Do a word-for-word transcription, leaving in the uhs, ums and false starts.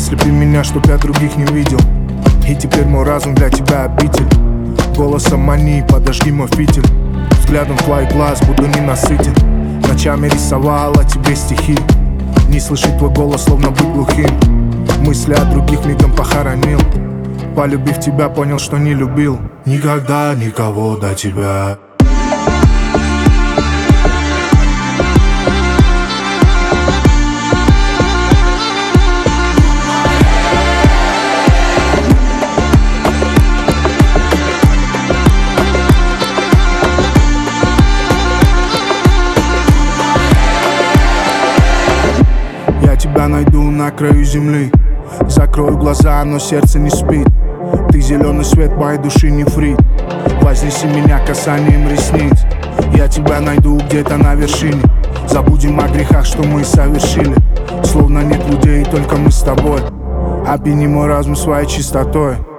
Ослепи меня, чтоб я других не видел. И теперь мой разум для тебя обитель. Голосом мании, подожди мой фитиль. Взглядом твоих глаз буду ненасытен. Ночами рисовала тебе стихи. Не слышит твой голос, словно быть глухим. Мысли о других мигом похоронил. Полюбив тебя, понял, что не любил никогда никого до тебя. Я тебя найду на краю земли. Закрою глаза, но сердце не спит. Ты зеленый свет моей души, нефрит. Вознеси меня касанием ресниц. Я тебя найду где-то на вершине. Забудем о грехах, что мы совершили. Словно нет людей, только мы с тобой. Опьяни мой разум своей чистотой.